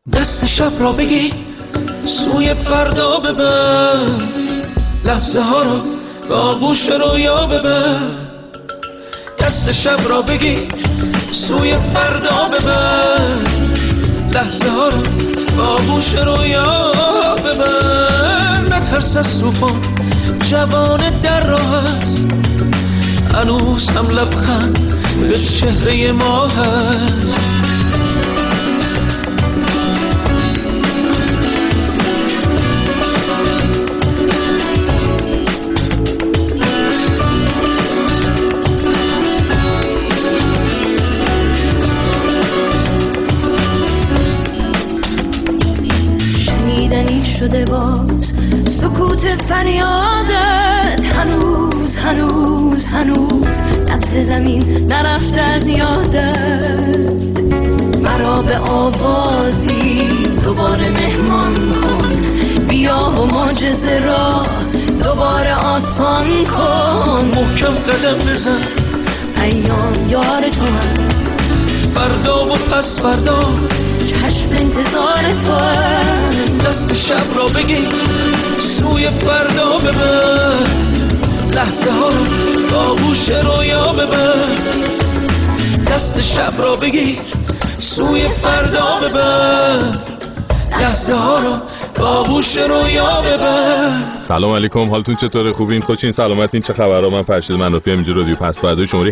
دست شب را بگی سوی فردا ببر، لحظه ها را به آغوش رویا ببر. دست شب را بگی سوی فردا ببر، لحظه ها را به آغوش رویا ببر. نترس از طوفان، جوان در راه است، هنوز هم لبخند به چهره ما هست. شده باز سکوت فریادت، هنوز هنوز هنوز لمس زمین نرفته از یادت. مرا به آوازی دوباره مهمان کن، بیا و معجزه را دوباره آسان کن. محکم قدم بزن، ایام یار تو هم، فردا و پس فردا چشم انتظار تو هم. دست شب را بگی سوی فردا ببر، لحظه ها رو به آغوش رویا ببر. دست شب را بگی سوی فردا ببر، لحظه ها رو به آغوش رویا ببر. سلام علیکم، حالتون چطوره؟ خوبین؟ خوشین؟ سلامتین؟ چه خبرها؟ من فرشید منافی هم اینجا رادیو پس فردا شماره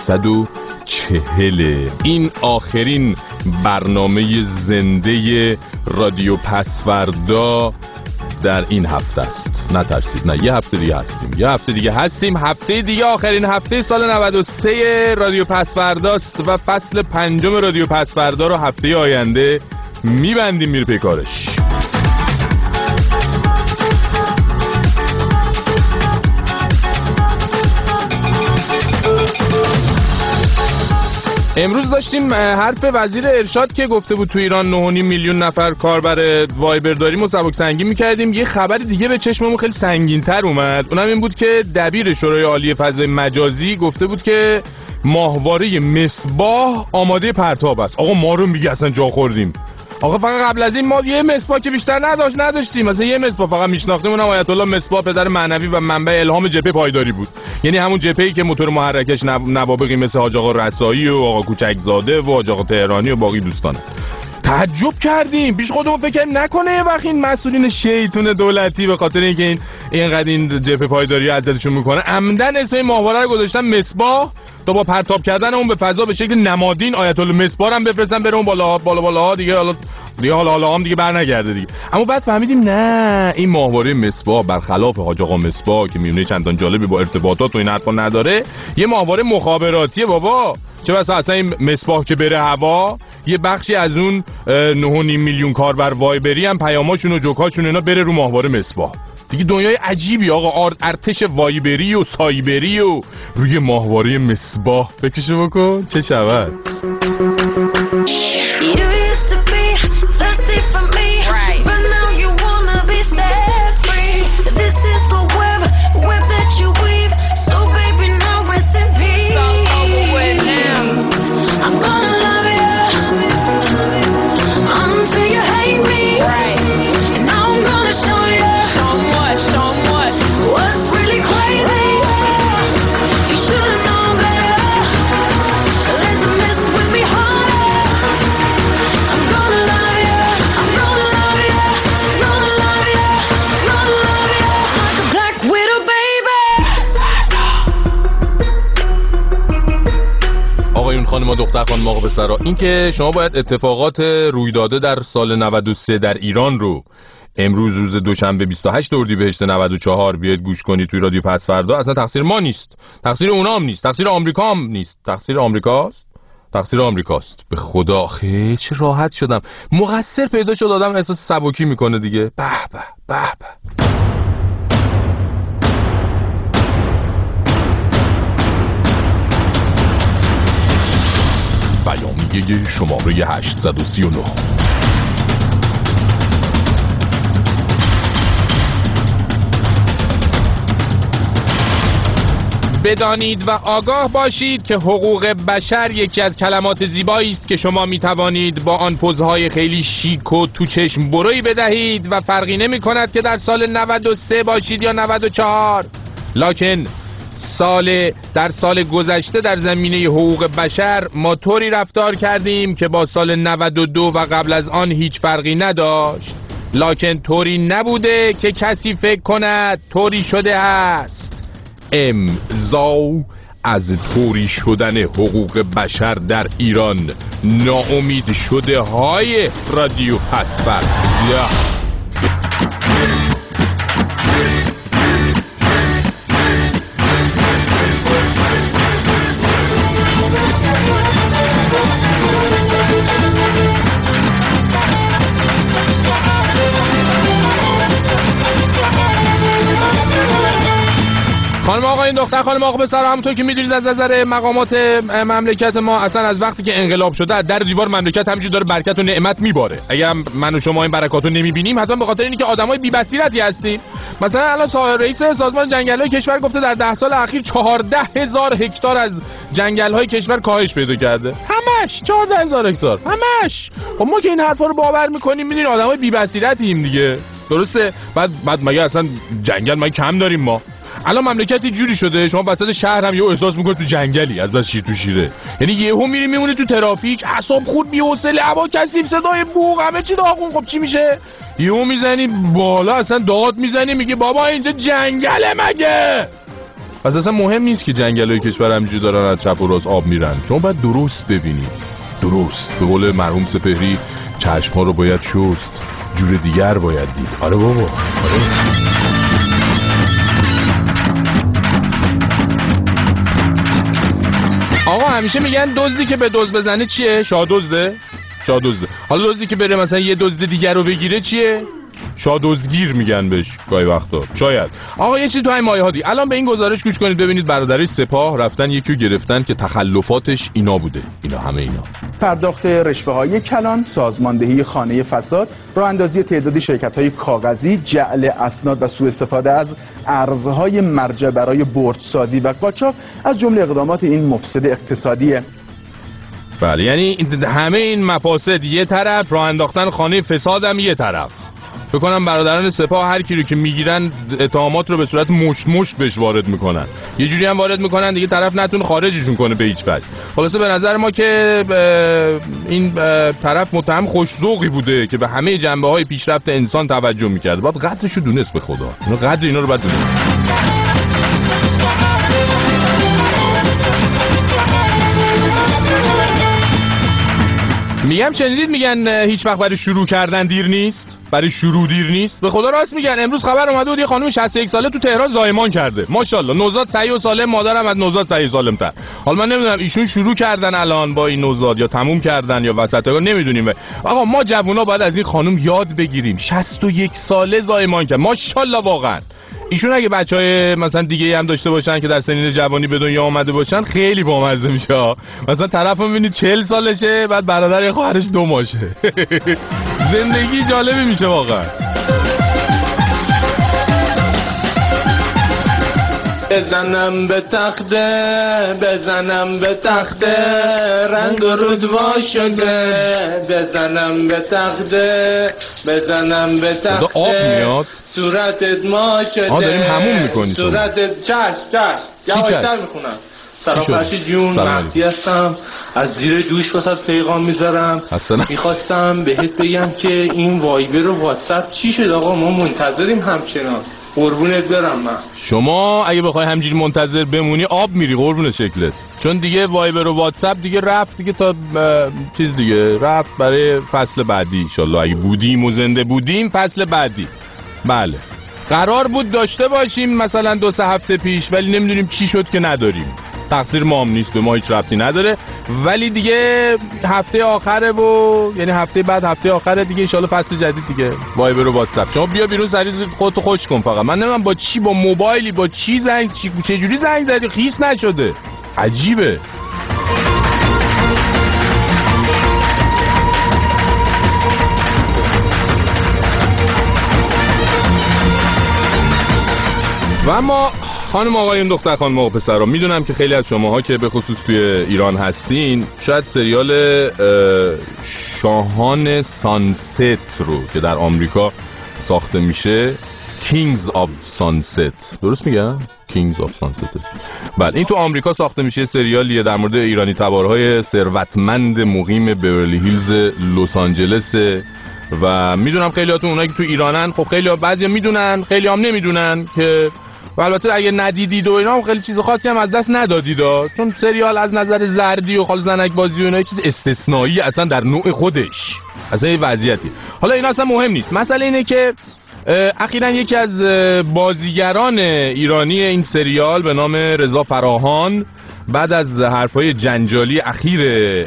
840. این آخرین برنامه زنده رادیو پس فردا در این هفته است. نترسید، نه، یه هفته دیگه هستیم. هفته دیگه آخرین هفته سال 93 رادیو پس فرداست و فصل 5 رادیو پس فردا رو هفته آینده میبندیم، میره پی کارش. امروز داشتیم حرف وزیر ارشاد که گفته بود تو ایران 9.5 میلیون نفر کاربر وایبر داریم و سبک سنگین میکردیم. یه خبر دیگه به چشممون خیلی سنگین‌تر اومد، اونم این بود که دبیر شورای عالی فضای مجازی گفته بود که ماهواره مصباح آماده پرتاب است. آقا ما رو میگه اصلا جا خوردیم. آقا فقط قبل از این ما یه مصباح که بیشتر نداشتیم، مثلا یه مصباح فقط میشناختیم، اونم آیت الله مصباح پدر معنوی و منبع الهام جبهه پایداری بود. یعنی همون جبهه‌ای که موتور محرکش نوابغی مثل حاج آقا رسایی و آقا کوچکزاده و حاج آقا تهرانی و باقی دوستان. تعجب کردیم، پیش خودمون فکر کردیم نکنه یه وقت این مسئولین شیطون دولتی به خاطر اینکه اینقدر این جبهه پایداری اذیتشون میکنه عمدن اسم ماهواره رو گذاشتن مصباح تا با پرتاب کردن اون به فضا به شکل نمادین آیت الله مصباح هم بفرستن بره اون بالا دیگه حالا هم دیگه برنگرده دیگه. اما بعد فهمیدیم نه، این ماهواره مصباح برخلاف حاج آقا مصباح که میونه چندان جالبی با ارتباطات و این حرفا نداره، یه ماهواره مخابراتیه بابا. چه بسا اصلا این مصباح که بره هوا، یه بخشی از اون 9.5 میلیون کاربر وایبری هم پیاماشون و جوکاشون اینا بره رو ماهواره مصباح. دیگه دنیای عجیبی آقا، ارتش وایبری و سایبری و روی ماهواره مصباح. فکرشو بکن چه شود. خانم دختر خانم آقا پسرا، این که شما باید اتفاقات روی داده در سال 93 در ایران رو امروز روز دوشنبه 28 اردیبهشت 94 بیاید گوش کنید توی رادیو پس فردا، اصلا تقصیر ما نیست، تقصیر اونام نیست، تقصیر آمریکا هم نیست، تقصیر آمریکاست. به خدا خیلی چه راحت شدم، مقصر پیدا شد، آدم احساس سبکی میکنه دیگه. به به به به. بیانیه شماره 839. بدانید و آگاه باشید که حقوق بشر یکی از کلمات زیبایی است که شما می توانید با آن پوزهای خیلی شیک و تو چشم بروی بدهید و فرقی نمی کند که در سال 93 باشید یا 94. لکن در سال گذشته در زمینه حقوق بشر ما طوری رفتار کردیم که با سال 92 و قبل از آن هیچ فرقی نداشت. لکن طوری نبوده که کسی فکر کند طوری شده است. امضا از طوری شدن حقوق بشر در ایران. ناامید شده های رادیو پسفر. خانم آقا این دختر خانم آقا بسر، همونطور که میدونید از نظر مقامات مملکت ما اصلا از وقتی که انقلاب شده در دیوار مملکت همینجوری داره برکت و نعمت میباره. اگر من و شما این برکاتو نمیبینیم حتما به خاطر اینه که آدمای بی بصیرتی هستیم. مثلا الان رئیس سازمان جنگل‌های کشور گفته در 10 سال اخیر 14,000 هکتار از جنگل‌های کشور کاهش پیدا کرده. همش 14,000 هکتار همش. خب ما که این حرفا رو باور میکنیم میدونید آدمای بی بصیرتیم دیگه. درسته؟ بعد مگه اصلا جنگل ما کم داریم ما؟ الان مملکتی جوری شده شما وسط شهر هم یهو احساس میکنی تو جنگلی از بس شیر تو شیره. یعنی یهو میری میمونی تو ترافیک، اعصاب خورد، بی‌حوصله، هوا کثیف، صدای بوق، همه چی داغون. خب چی میشه؟ یهو میزنی بالا اصلا داد میزنی میگه بابا اینجا جنگله مگه؟ پس اصلا مهم نیست که جنگلای کشور همینجوری دارن از چپ و راست آب میرن. شما باید درست ببینید. درست. به قول مرحوم سپهری چشم‌ها رو باید شست، جور دیگر باید دید. آره بابا. آره. آقا همیشه میگن دزدی که به دزد بزنه چیه؟ شادزده. حالا دزدی که بره مثلا یه دزد دیگر رو بگیره چیه؟ شادزگیر میگن بهش گاهی وقتا. شاید. آقا یه چیزی تو همین مایه‌هادی. الان به این گزارش گوش کنید ببینید برادرای سپاه رفتن یکی رو گرفتن که تخلفاتش اینا بوده. اینا. پرداخت رشوه‌های کلان، سازماندهی خانه فساد، راه اندازی تعدادی شرکت‌های کاغذی، جعل اسناد و سوء استفاده از ارزهای مرجع برای بردسازی و قاچاق از جمله اقدامات این مفسد اقتصادیه. بله، یعنی همه این مفاسد یه طرف، راه انداختن خانه فساد هم یه طرف. فکر کنم برادران سپاه هر کی رو که میگیرن اتهامات رو به صورت مشت بهش وارد میکنن. یه جوری هم وارد میکنن دیگه طرف نتونه خارجشون کنه به هیچ وجه. خلاصه به نظر ما که این طرف متهم خوش‌ذوقی بوده که به همه جنبه‌های پیشرفت انسان توجه میکرد. باید قدرش رو دونست به خدا. قدر اینا رو باید دونست. میگم شنیدید میگن هیچ وقت برای شروع کردن دیر نیست، برای شروع دیر نیست. به خدا راست میگن. امروز خبر اومده بود یه خانم 61 ساله تو تهران زایمان کرده. ماشاءالله نوزاد صحیح و سالم، مادرم از نوزاد صحیح سالم‌تر. حالا من نمیدونم ایشون شروع کردن الان با این نوزاد یا تموم کردن یا وسط کار نمیدونیم. آقا ما جوونا باید از این خانم یاد بگیریم. 61 ساله زایمان کرد. ماشاءالله واقعا. ایشون اگه بچهای مثلا دیگه هم داشته باشن که در سنین جوانی به دنیا آمده باشن خیلی بامزه میشه. مثلا طرفو میبینید 40 سالشه بعد برادر خواهرش 2 ماشه. زندگی جالبی میشه واقعا. بزنم به تخته رنگ رودوا شده، بزنم به تخته آب میاد صورتت ما شده. داریم همون میکنی صورتت چش یواشتر میخونم. سرافرشی جون مهدی هستم، از زیر دوش واسه پیغام میذارم. میخواستم بهت بگم که این وایبر و واتساپ چی شد آقا؟ ما منتظریم همچنان. قربونت برم. من شما اگه بخوای همجوری منتظر بمونی آب میری قربون شکلت، چون دیگه وایبر و واتساپ دیگه رفت دیگه، تا چیز دیگه رفت برای فصل بعدی ان شاءالله. اگه بودیم و زنده بودیم فصل بعدی. بله قرار بود داشته باشیم مثلا 2-3 هفته پیش، ولی نمیدونیم چی شد که نداریم. تقصیر ما هم نیست، به ما هیچ ربطی نداره. ولی دیگه هفته آخره و یعنی هفته بعد هفته آخره دیگه ان شاءالله فصل جدید دیگه. وایبر و واتساپ شما بیا بیرون سریع خودتو خوش کن. فقط من نمیدونم با چی، با موبایلی با چی چه جوری زنگ زدی خیس نشده. عجیبه. و اما خانم آقایون، دختر خانم و پسرا، میدونم که خیلی از شماها که به خصوص توی ایران هستین شاید سریال شاهان سانست رو که در آمریکا ساخته میشه Kings of Sunset، درست میگم؟ Kings of Sunset. بله، این تو آمریکا ساخته میشه، سریالیه در مورد ایرانی تبارهای ثروتمند مقیم بیورلی هیلز لس آنجلس و میدونم خیلیاتون اونایی که تو ایرانن، خب خیلی‌ها بعضیا میدونن، خیلی هم نمیدونن که و البته اگه ندیدید و اینا خیلی چیز خاصی هم از دست ندادید، چون سریال از نظر زردی و خال زنک بازی و اینا چیز استثنایی اصلا در نوع خودش، اصلا یه وضعیتی. حالا اینا اصلا مهم نیست، مسئله اینه که اخیراً یکی از بازیگران ایرانی این سریال به نام رضا فراهان بعد از حرفای جنجالی اخیر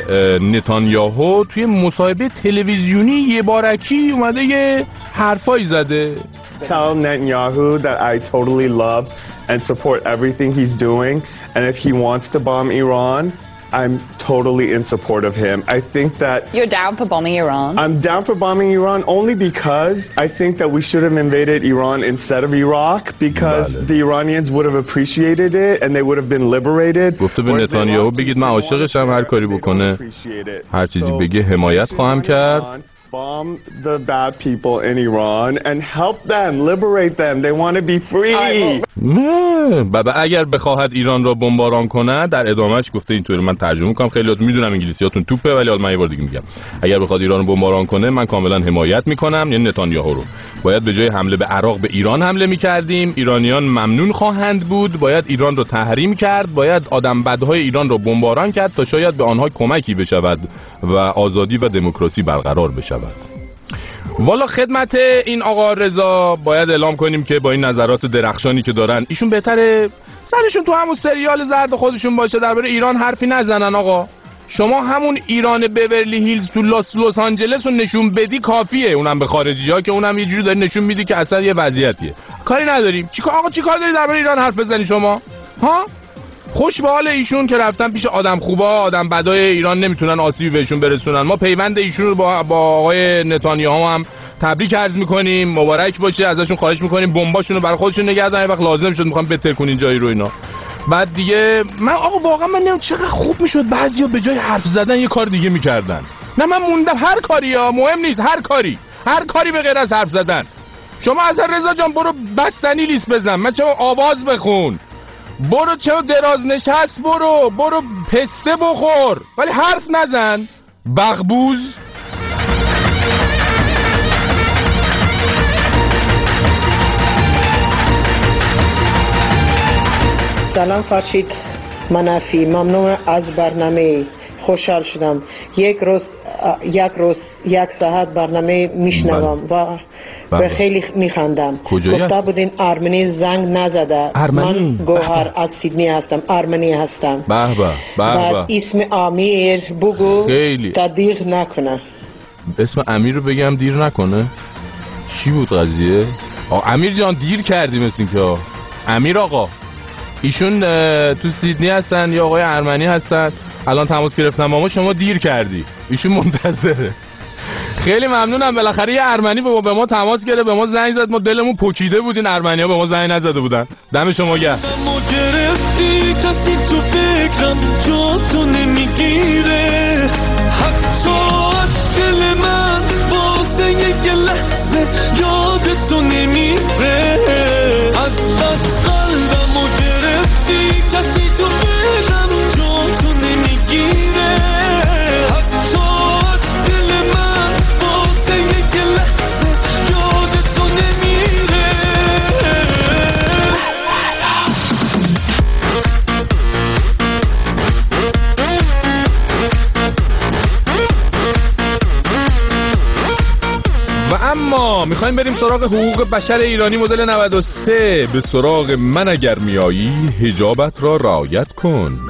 نتانیاهو توی مصاحبه تلویزیونی یه بارکی اومده یه حرفایی زده. Tell Netanyahu that I totally love and support everything he's doing, and if he wants to bomb Iran, I'm totally in support of him. I think that you're down for bombing Iran. I'm down for bombing Iran only because I think that we should have invaded Iran instead of Iraq, because the Iranians would have appreciated it and they would have been liberated. گفته به نتانیاهو بگید من عاشقشم، هر کاری بکنه، هر چیزی بگه حمایت خواهم کرد. Bomb the bad people in Iran and help them, liberate them. They want to be free. بابا اگر بخواهد ایران را بمباران کنه، در ادامهش گفته اینطوری، من ترجمه میکنم، خیلیاتون میدونم انگلیسیاتون توپه ولی حالا من یه بار دیگه میگم، اگر بخواد ایران رو بمباران کنه من کاملا حمایت میکنم، یعنی نتانیاهو رو. باید به جای حمله به عراق به ایران حمله میکردیم، ایرانیان ممنون خواهند بود، باید ایران رو تحریم کرد، باید آدم بدهای ایران رو بمباران کرد تا شاید به آنها کمکی بشود و آزادی و دموکراسی برقرار بشود. والا خدمت این آقا رضا باید اعلام کنیم که با این نظرات درخشانی که دارن، ایشون بهتره سرشون تو همون سریال زرد خودشون باشه، درباره ایران حرفی نزنن. آقا شما همون ایران بیورلی هیلز تو لس آنجلس رو نشون بدی کافیه، اونم به خارجی‌ها، که اونم یه جوری داری نشون میدی که اصلا یه وضعیتیه. کاری نداریم. آقا چیکار داری درباره ایران حرف بزنی شما؟ ها؟ خوش به حال ایشون که رفتن پیش آدم خوبا، آدم بدای ایران نمیتونن آسیبی بهشون برسونن. ما پیوند ایشون رو با آقای نتانیاهو هم تبریک عرض میکنیم، مبارک باشه، ازشون خواهش میکنیم بمباشون رو برای خودشون نگه دارن، وقت لازم شد میخوام بترکونین جایی رو اینا. بعد دیگه من آقا واقعا من نمیدونم چقدر خوب میشد بعضیا به جای حرف زدن یه کار دیگه میکردن. نه من موندم، هر کاری ها مهم نیست، هر کاری به غیر از حرف زدن. شما اصلا رضا جان برو بستنی لیست بزن، من چه آواز بخون، برو چه دراز نشست، برو پسته بخور، ولی حرف نزن. بغبوز. سلام فرشید منافی، ممنون از برنامه، خوشحال شدم. یک ساعت برنامه میشنوم و به خیلی میخندم. گفته بودین ارمنی زنگ نزده. من گوهر از سیدنی هستم، ارمنی هستم. بعد اسم امیر بگو تا دیر نکنه. اسم امیر رو بگم دیر نکنه؟ چی بود قضیه؟ امیر جان دیر کردی مثل این که. امیر آقا ایشون تو سیدنی هستن یا آقای ارمنی هستن؟ الان تماس گرفتم با ما، شما دیر کردی، ایشون منتظره. خیلی ممنونم، بالاخره یه ارمنی به ما تماس گرفت، به ما زنگ زد، ما دلمون پوکیده بود این ارمنی‌ها به ما زنگ نزده بودن. دم شما گرم. اما میخوایم بریم سراغ حقوق بشر ایرانی مدل 93. به سراغ من اگر میایی حجابت را رعایت کن.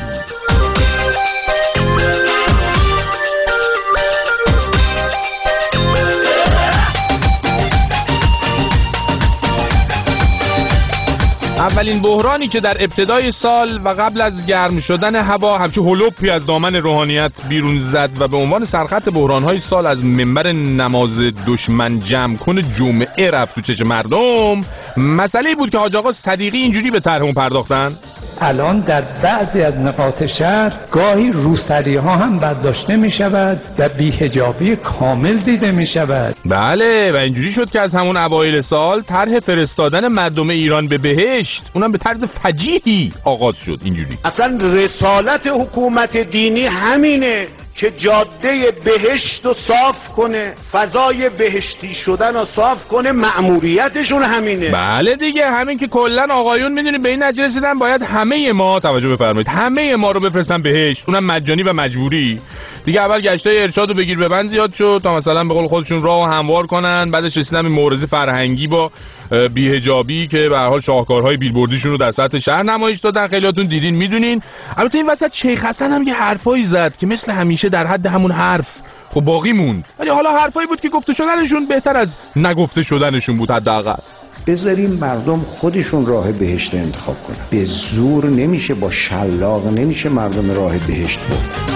اولین بحرانی که در ابتدای سال و قبل از گرم شدن هوا همچون هلوپی از دامن روحانیت بیرون زد و به عنوان سرخط بحران‌های سال از منبر نماز دشمن جمع کن جمعه رفت تو چشم مردم، مسئله بود که حاج آقا صدیقی اینجوری به طرح اون پرداختن. الان در بعضی از نقاط شهر گاهی روسری ها هم برداشته می شود و بی‌حجابی کامل دیده می شود. بله، و اینجوری شد که از همون اوایل سال طرح فرستادن مردم ایران به بهشت، اونم به طرز فجیحی آغاز شد. اینجوری اصلا رسالت حکومت دینی همینه که جاده بهشت رو صاف کنه، فضای بهشتی شدن رو صاف کنه، مأموریتشون همینه. بله دیگه، همین که کلن آقایون میدونید به این نتیجه رسیدن باید همه ما، توجه بفرمایید، همه ما رو بفرستن بهشت، اونم مجانی و مجبوری. دیگه اول گشتای ارشاد رو بگیر ببند زیاد شد تا مثلا به قول خودشون راه هموار کنن، بعدش رسیدن به مبارزه فرهنگی با بی‌حجابی که به هر حال شاهکارهای بیلبوردیشون رو در سطح شهر نمایش دادن، خیلیاتون دیدین میدونین. البته این وسط شیخ حسن هم یه حرفایی زد که مثل همیشه در حد همون حرف خب باقی موند، ولی حالا حرفایی بود که گفته شدنشون بهتر از نگفته شدنشون بود حداقل. بذاریم مردم خودشون راه بهشت انتخاب کنن، به زور نمیشه، با شلاق نمیشه مردم راه بهشت برد.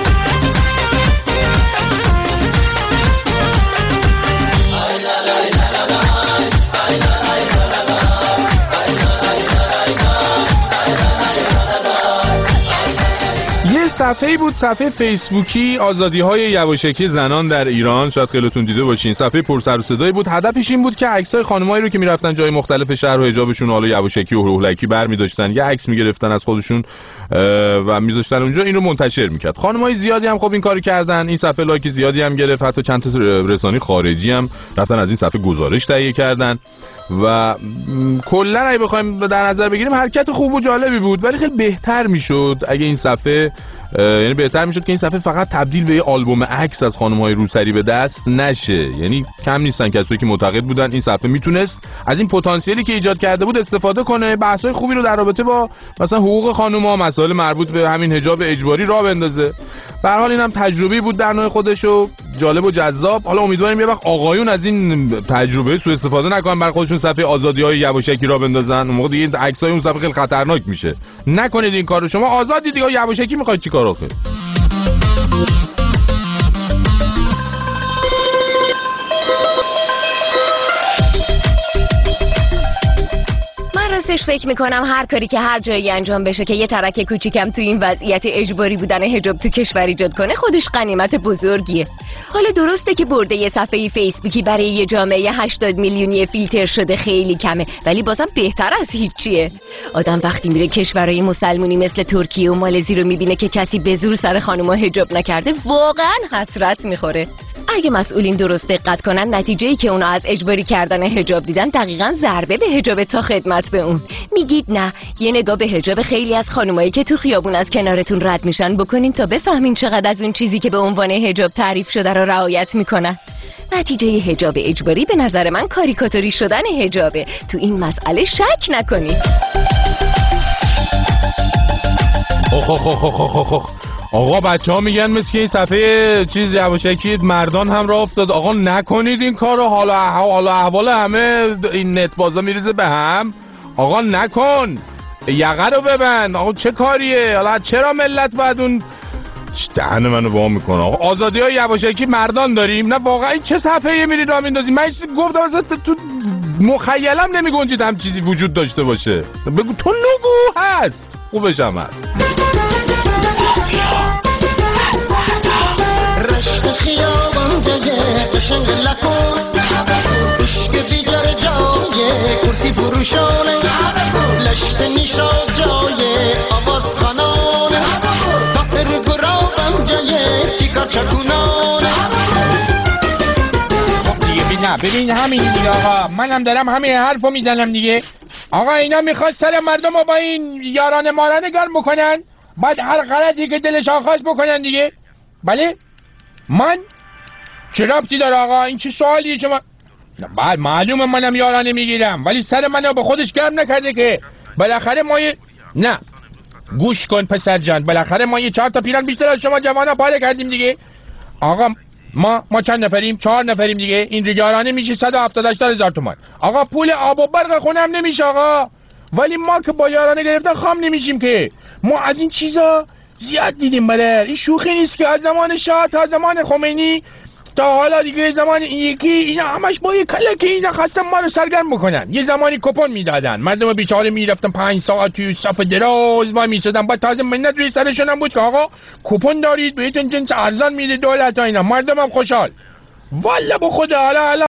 صفحه‌ای بود، صفحه فیسبوکی آزادی‌های یواشکی زنان در ایران، شاید خیلیتون دیده باشین. صفحه پر سر و صدایی بود، هدفش این بود که عکسای خانمایی رو که میرفتن جای مختلف شهر و حجابشون حالا یواشکی و هولکی برمی‌داشتن، یه عکس می‌گرفتن از خودشون و می‌ذاشتن اونجا، این رو منتشر می‌کرد. خانمای زیادی هم خب این کارو کردن، این صفحه لایک زیادی هم گرفت، حتی چند تا رسانه خارجی هم رفتن از این صفحه گزارش تهیه کردن و کلا اگه بخوایم در نظر بگیریم حرکت خوب و جالبی بود، ولی خیلی بهتر میشد اگه این صفحه، یعنی بهتر میشد که این صفحه فقط تبدیل به یه آلبوم عکس از خانم‌های روسری به دست نشه. یعنی کم نیستن کسایی که معتقد بودن این صفحه میتونست از این پتانسیلی که ایجاد کرده بود استفاده کنه، بحث‌های خوبی رو در رابطه با مثلا حقوق خانم‌ها، مسائل مربوط به همین حجاب اجباری راه بندازه. به هر حال اینم تجربه‌ای بود در نوع خودش و جالب و جذاب. حالا امیدواریم یه وقت آقایون از این تجربه سوء استفاده نکنن، برای خودشون صفحه آزادی‌های یواشکی راه بندازن. اون موقع دیگه عکسای اون صفحه خیلی خطرناک میشه. نکنید این کارو، شما آزادی دیگه، یواشکی می‌خواید چیکار آخه؟ راستش فکر میکنم هر کاری که هر جایی انجام بشه که یه ترک کوچیکم تو این وضعیت اجباری بودن حجاب تو کشور ایجاد کنه خودش غنیمت بزرگیه. حالا درسته که برده یه صفحه فیسبوکی برای یه جامعه 80 میلیونی فیلتر شده خیلی کمه، ولی بازم بهتر از هیچیه. آدم وقتی میره کشورهای مسلمونی مثل ترکیه و مالزی رو میبینه که کسی به زور سر خانوما حجاب نکرده، واقعا حسرت میخوره. اگه مسئولین درست دقت کنن، نتیجه‌ای که اونا از اجباری کردن حجاب دیدن دقیقاً ضربه به حجاب تا خدمت به اون. میگید نه، یه نگاه به حجاب خیلی از خانمایی که تو خیابون از کنارتون رد میشن بکنین تا بفهمین چقدر از اون چیزی که به عنوان حجاب تعریف شده رو رعایت میکنن. نتیجه حجاب اجباری به نظر من کاریکاتوری شدن حجابه. تو این مسئله شک نکنید. آقا بچه ها میگن مثل این صفحه چیز یواشکی مردان هم راه افتاد. آقا نکنید این کارو، حالا احوال همه این نت بازا میریزه به هم. آقا نکن، یقه رو ببند. آقا چه کاریه؟ حالا چرا ملت باید اون دهن منو وام میکنه؟ آقا آزادی های یواشکی مردان داریم؟ نه واقعا این چه صفحه میرید راه میندازید؟ من چیزی گفتم اصلا تو مخیلم نمیگنجید هم چیزی وجود داشته باشه. بگو تو نگو هست، خوبش هم هست. رشت خیابان جایه قشنگ لکن عشق بیدار جایه کرسی فروشانه لشت نیشا جایه آواز خانانه دافر گرابم جایه تیکار چکونانه. خب دیگه ببین همین دیگه آقا، منم دارم همین حرفو میزنم دیگه. آقا اینا میخواد سر مردم رو با این یاران مارانه گرم بکنن، بعد هر غلطی که دلشان خواست بکنن دیگه. بله من چه ربطی داره آقا؟ این چه سوالیه شما؟ بعد معلومه منم یارانه میگیرم، ولی سر منو به خودش گرم نکرده که بالاخره ما نه گوش کن پسر جان، بالاخره ما 4 تا پیران بیشتر از شما جوانا پاره کردیم دیگه. آقا ما چند نفریم؟ 4 نفریم دیگه. این یارانه میشه 178,000 تومان. آقا پول آب و برق خونم نمیشه آقا. ولی ما که با یارانه گرفتن خام نمیشیم که. ما از این چیزا زیاد دیدیم برادر. این شوخی نیست که از زمان شاه تا زمان خمینی تا حالا دیگه زمان این یکی اینا همش با یه کلک اینا خواستن ما رو سرگرم بکنن. یه زمانی کپون میدادن، مردم بیچاره میرفتن 5 ساعت توی صف دراز وای میسادن، بعد تازه منت روی سرشون هم بود که آقا کپون دارید بهتون جنس ارزان میده دولت ها اینا. مردم هم خوشحال. والا به خدا. حالا